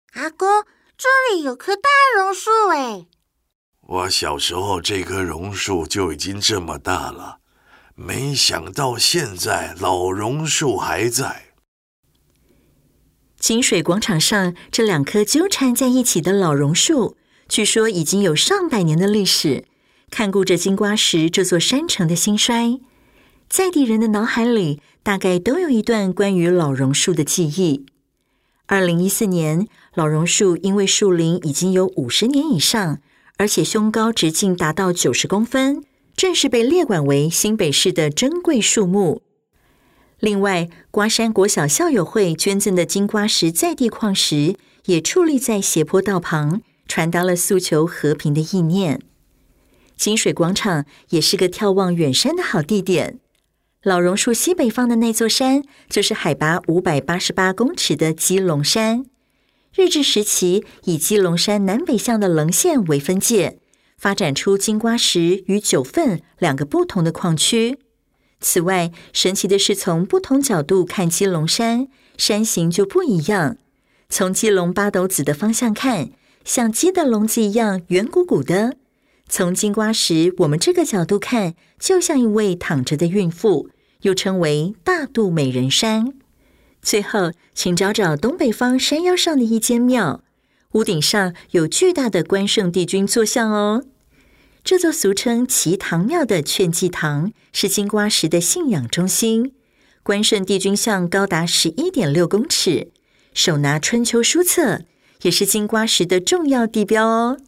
阿公，这里有棵大榕树诶。 我小时候这棵榕树就已经这么大了，没想到现在老榕树还在。 清水广场上这2棵纠缠在一起的老榕树，据说已经有上百年的历史，看顾着金瓜石这座山城的兴衰。在地人的脑海里大概都有一段关于老榕树的记忆。2014年，老榕树因为树龄已经有50年以上，而且胸高直径达到90公分，正式被列管为新北市的珍贵树木。另外，瓜山国小校友会捐赠的金瓜石在地矿石也矗立在斜坡道旁，传达了诉求和平的意念。金水广场也是个眺望远山的好地点。老榕树西北方的那座山，就是海拔588公尺的基隆山。日治时期以基隆山南北向的棱线为分界，发展出金瓜石与九份2个不同的矿区。此外，神奇的是从不同角度看基隆山，山形就不一样。从基隆八斗子的方向看，像鸡的笼子一样圆鼓鼓的；从金瓜石我们这个角度看，就像一位躺着的孕妇，又称为大肚美人山。最后，请找找东北方山腰上的一间庙，屋顶上有巨大的关圣帝君坐像哦。这座俗称祈堂庙的劝济堂是金瓜石的信仰中心，关圣帝君像高达11.6公尺，手拿春秋书册，也是金瓜石的重要地标哦。